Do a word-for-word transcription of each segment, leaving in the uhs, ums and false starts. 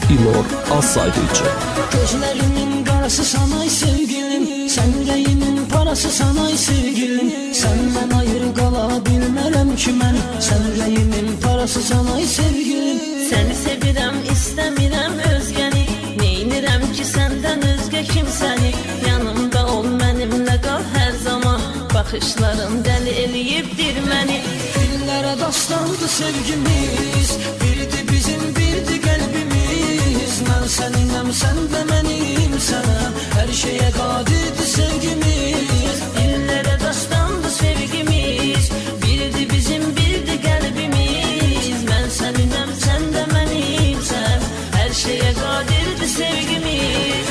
İlor az saydı üçün. Gözlerimin qarası sanay sevgilim, sən ürəyimin parası sanay sevgilim. Səndən ayrı qala bilmərəm ki mən, sən ürəyimin parası sanay sevgilim. Səni sevirəm, istəmirəm özgəni, neynirəm ki səndən özgə kimsəni. Yanımda ol, mənimlə qal hər zaman, baxışların dəli eləyibdir məni. Dillərə dastandı sevgimiz, birdi bizim, birdi qəlbimiz. Mən səninəm, sən də mənim sənə, hər şeyə qadirdi sevgimiz. Dillərə dastandı sevgimiz, birdi bizim, birdi qəlbimiz. Mən səninəm, sən də mənimsən, hər şeyə qadirdi sevgimiz.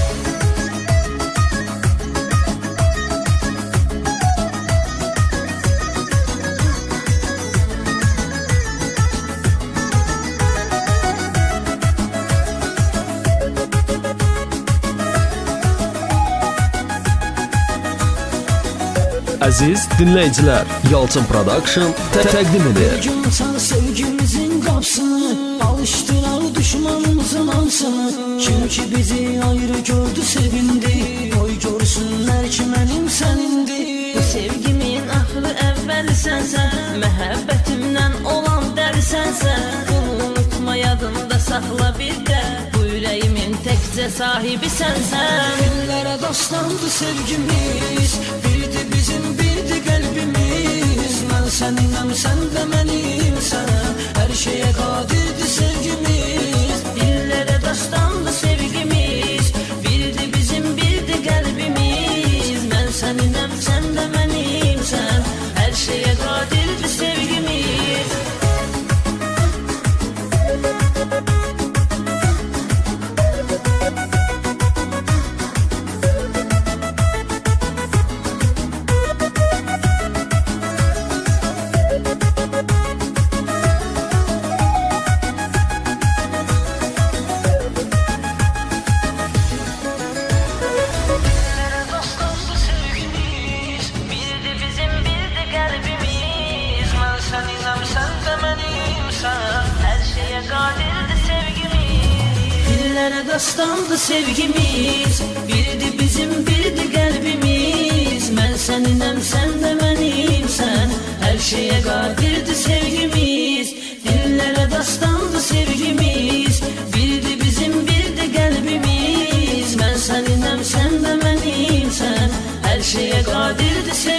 Əziz dinləyicilər, Yalçın Production təqdim edir. Gün açar sevgimizin qapsını, alışdırar düşmanımızın ansını. Kim ki bizi ayrı gördü sevindi, oy görsünlər ki mənim sənindi. Bu sevgimin axırı əvvəli sənsən, məhəbbətimdən olan dəri sənsən. Bunu unutma, yadında saxla bir də, bu ürəyimin təkcə sahibi sənsən. Dillərə dastandı sevgimiz, birdi bizim, birdi qəlbimiz. Mən səninəm, sən də mənim sənə, hər şeyə qadirdi sevgimiz. Dillərə dastandı sevgimiz, birdi bizim, birdi qəlbimiz. Mən səninəm, sən də mənimsən, hər şeyə qadirdi sevgimiz. Dillərə dastandı sevgimiz, birdi bizim, birdi qəlbimiz. Mən səninəm, sən də mənimsən, hər şeyə qadirdi sevgimiz. Dillərə dastandı sevgimiz, birdi bizim, birdi qəlbimiz. Mən səninəm, sən də mənimsən, hər şeyə qadirdi sevgimiz.